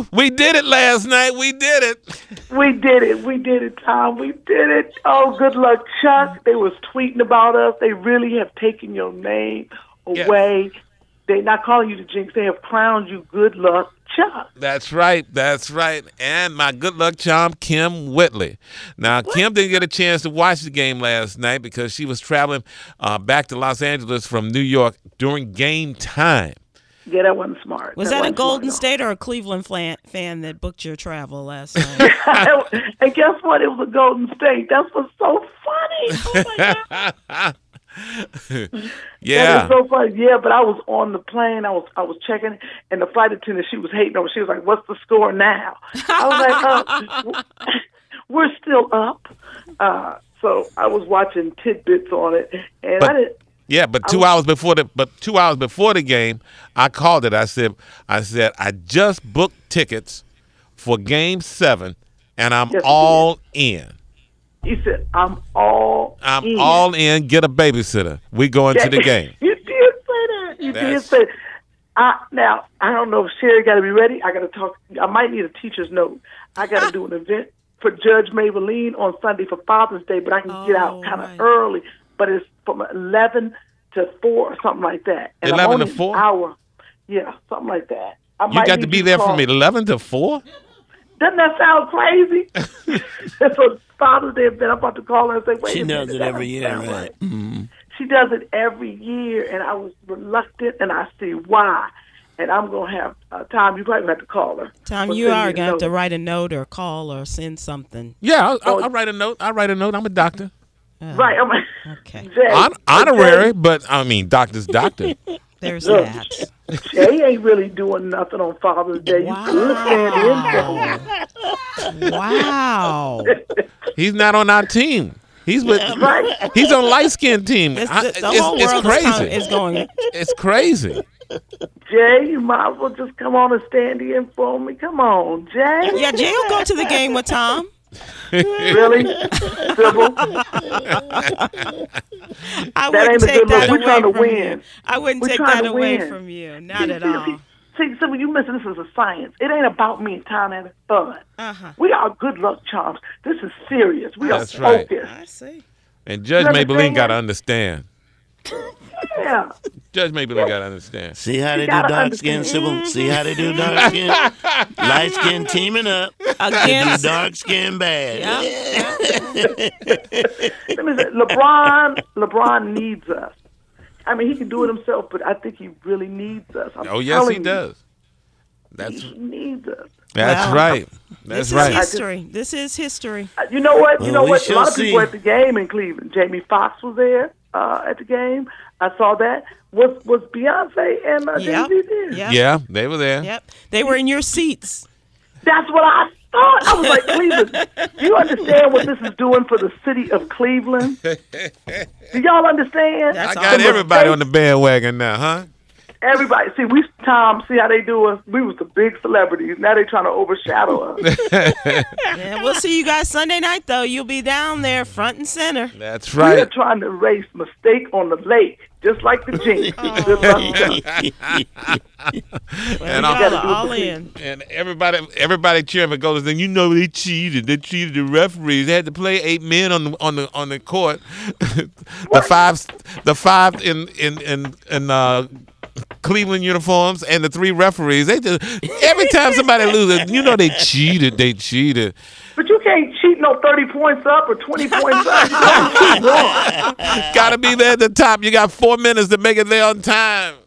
Woo! We did it last night. We did it. We did it. We did it, Tom. We did it. Oh, good luck, Chuck. They was tweeting about us. They really have taken your name away. Yeah. They're not calling you the Jinx. They have crowned you Good Luck Chuck. That's right. That's right. And my good luck charm, Kim Whitley. Now, Kim didn't get a chance to watch the game last night because she was traveling back to Los Angeles from New York during game time. Yeah, that wasn't smart. Was that a Golden State or a Cleveland fan that booked your travel last night? And guess what? It was a Golden State. That's what's so funny. Oh, my God. Yeah, that is so funny. Yeah, but I was on the plane. I was checking, and the flight attendant, she was hating on me. She was like, "What's the score now?" I was like, "We're still up." So I was watching tidbits on it, and I didn't. Yeah, but 2 hours before the game, I called it. I said, I just booked tickets for Game 7, and I'm all in. He said, I'm all in. Get a babysitter. We going to the game. You did say that. You did say that. Now, I don't know if Sherry got to be ready. I got to talk. I might need a teacher's note. I got to do an event for Judge Maybelline on Sunday for Father's Day, but I can get out kind of early. But it's from 11 to 4 or something like that. And 11 to 4? Hour. Yeah, something like that. You got to be there from 11 to 4? Doesn't that sound crazy? That's what Father's Day event. I'm about to call her and say, wait she a minute. She does it every year, right? Mm-hmm. She does it every year, and I was reluctant, and I see why. And I'm going to have Tom, you probably have to call her. Tom, you are going to have to write a note or call or send something. Yeah, I'll write a note. I'm a doctor. Right. Okay. Jay, honorary, but I mean, doctor's doctor. There's that. Jay ain't really doing nothing on Father's Day. Wow. You could stand in for him. Wow. He's not on our team. He's with. Right. He's on light skin team. The whole world crazy. is going. It's crazy. Jay, you might as well just come on and stand in for me. Come on, Jay. Yeah, Jay will go to the game with Tom. Really? Sybil? I wouldn't take that away from you. I wouldn't take that away win. From you. Not at all. See, Sybil, you missing this is a science. It ain't about me and Tom having fun. Uh-huh. We are good luck charms. This is serious. We That's are focused. I see. And Judge Maybelline got to understand. Yeah. Judge Maybelline got to understand. See how they do dark skin, Sybil? See how they do dark skin? Light skin teaming up. Against dark skin bad. Yeah. Let me say, LeBron needs us. I mean, he can do it himself, but I think he really needs us. Yes, he does. He needs us. That's right. That's right. This is history. You know what? A lot of people see. at the game in Cleveland. Jamie Foxx was there at the game. I saw that. Was Beyonce and Jay-Z there? Yeah, they were there. Yep. They were in your seats. That's what I thought. I was like, Cleveland, do you understand what this is doing for the city of Cleveland? Do y'all understand? I got everybody on the bandwagon now, huh? Everybody. See, Tom, see how they do us? We was the big celebrities. Now they trying to overshadow us. Yeah, we'll see you guys Sunday night, though. You'll be down there front and center. That's right. We're trying to erase mistake on the lake, just like the Jinx. And all in. And everybody cheering for Golden State. You know they cheated. They cheated the referees. They had to play 8 men on the court. the five in Cleveland uniforms and the 3 referees. They just every time somebody loses, they cheated. They cheated. But you can't cheat no 30 points up or 20 points up. Got to be there at the top. You got 4 minutes to make it there on time.